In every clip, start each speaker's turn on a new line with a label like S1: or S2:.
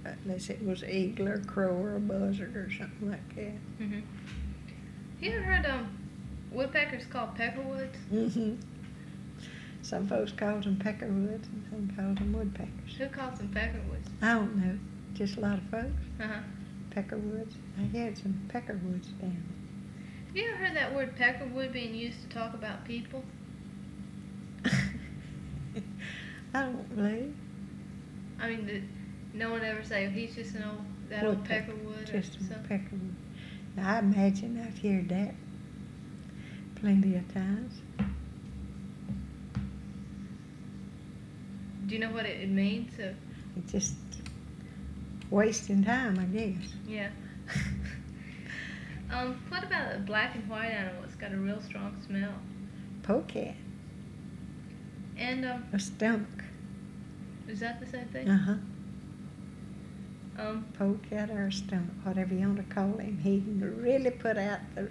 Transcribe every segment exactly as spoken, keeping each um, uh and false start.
S1: unless it was eagle or crow or a buzzard or something like that.
S2: Mhm. You ever heard um woodpeckers called peckerwoods?
S1: Mm-hmm. Some folks called them peckerwoods and some called them woodpeckers.
S2: Who calls them peckerwoods?
S1: I don't know. Just a lot of folks.
S2: Uh-huh.
S1: Peckerwoods. I had some peckerwoods down.
S2: Have you ever heard that word peckerwood being used to talk about people?
S1: I don't believe.
S2: I mean, did no one ever say, oh, he's just an old, that old
S1: Woodpecker.
S2: peckerwood
S1: Just
S2: or
S1: a
S2: something?
S1: peckerwood. Now, I imagine I've heard that plenty of times.
S2: Do you know what it, it means? So,
S1: It's just wasting time, I guess.
S2: yeah. um, what about a black and white animal that's got a real strong smell?
S1: Polecat.
S2: And um,
S1: A skunk.
S2: is that the same thing?
S1: Uh-huh.
S2: Um,
S1: Polecat or a skunk, whatever you want to call him. He can really put out the,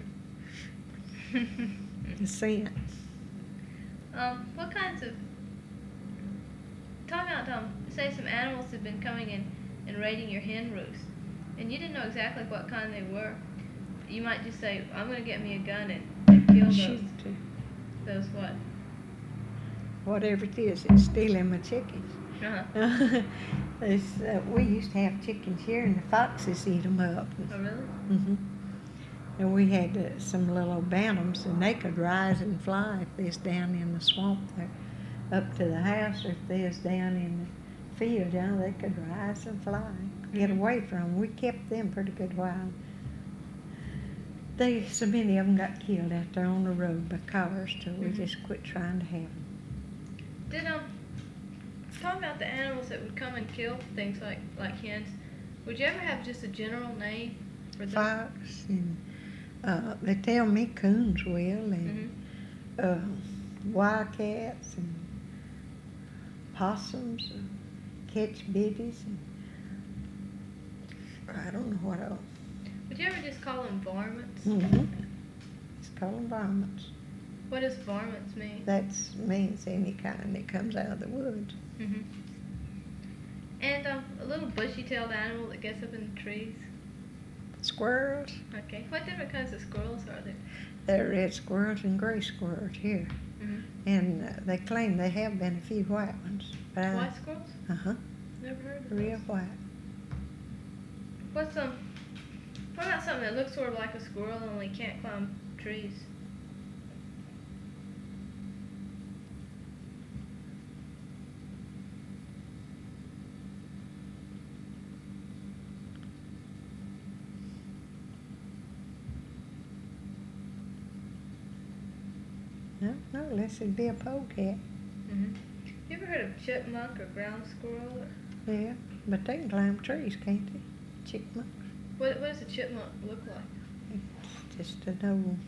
S1: the scent.
S2: um, what kinds of talk about um, say some animals have been coming in and raiding your hen roost, and you didn't know exactly what kind they were. You might just say, I'm going to get me a gun and, and kill those,
S1: Shoot to
S2: those what?
S1: whatever it is, it's stealing my chickens.
S2: Uh-huh.
S1: There's, uh, we used to have chickens here, and the foxes eat them up.
S2: Oh, really?
S1: Mm-hmm. And we had uh, some little bantams, and they could rise and fly if they was down in the swamp there, up to the house, or if they was down in the field, you know, they could rise and fly, get
S2: Mhm.
S1: away from them. We kept them pretty good while. They, so many of them got killed out there on the road by cars, so we
S2: Mhm.
S1: just quit trying to have them.
S2: Did um, talk about the animals that would come and kill things like like hens. Would you ever have just a general name for them?
S1: Fox, and uh, they tell me coons will, and
S2: Mhm.
S1: uh, wildcats, and possums, and catch biddies, and I don't know what else.
S2: Would you ever just call them varmints?
S1: Mm-hmm. It's called varmints.
S2: What does varmints mean?
S1: That means any kind that comes out of the woods.
S2: Mhm. And um, a little bushy-tailed animal that gets up in the trees.
S1: Squirrels.
S2: Okay. What different kinds of squirrels are there?
S1: There are red squirrels and gray squirrels here.
S2: Mhm.
S1: And uh, they claim there have been a few white ones. But I,
S2: White squirrels?
S1: Uh-huh.
S2: Never heard of
S1: Real
S2: those.
S1: white.
S2: What's um? What about something that looks sort of like a squirrel only can't climb trees?
S1: No, no, unless it'd be a polecat.
S2: Mhm. You ever heard of chipmunk or ground squirrel? Or
S1: Yeah, but they can climb trees, can't they? Chipmunks.
S2: what? What does a chipmunk look like?
S1: It's just an old,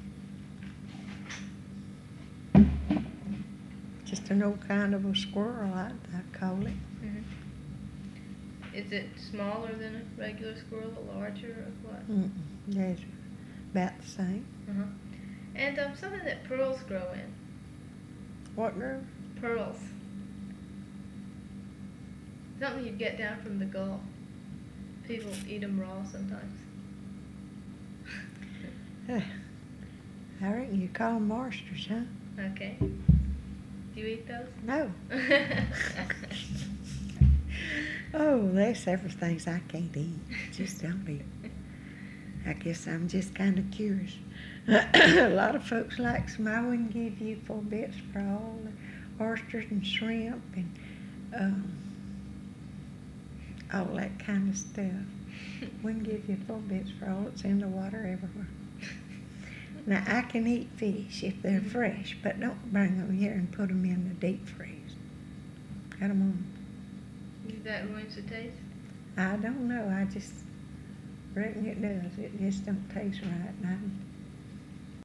S1: just an old kind of a squirrel, I, I call it.
S2: Mhm. Is it smaller than a regular squirrel, or larger, or what?
S1: Mm-mm. Yes, about the same.
S2: Uh-huh. And um, something that pearls grow in.
S1: What girl?
S2: Pearls. Something you get down from the Gulf. People eat them raw sometimes.
S1: I reckon you call them oysters, huh?
S2: Okay. Do you eat those?
S1: No. Oh, there's several things I can't eat. Just don't eat. I guess I'm just kind of curious. A lot of folks like some. I wouldn't give you four bits for all the oysters and shrimp and um, all that kind of stuff. Wouldn't give you four bits for all that's in the water everywhere. Now, I can eat fish if they're fresh, but don't bring them here and put them in the deep freeze. Got them on.
S2: That ruins the taste?
S1: I don't know. I just reckon it does. It just don't taste right. And I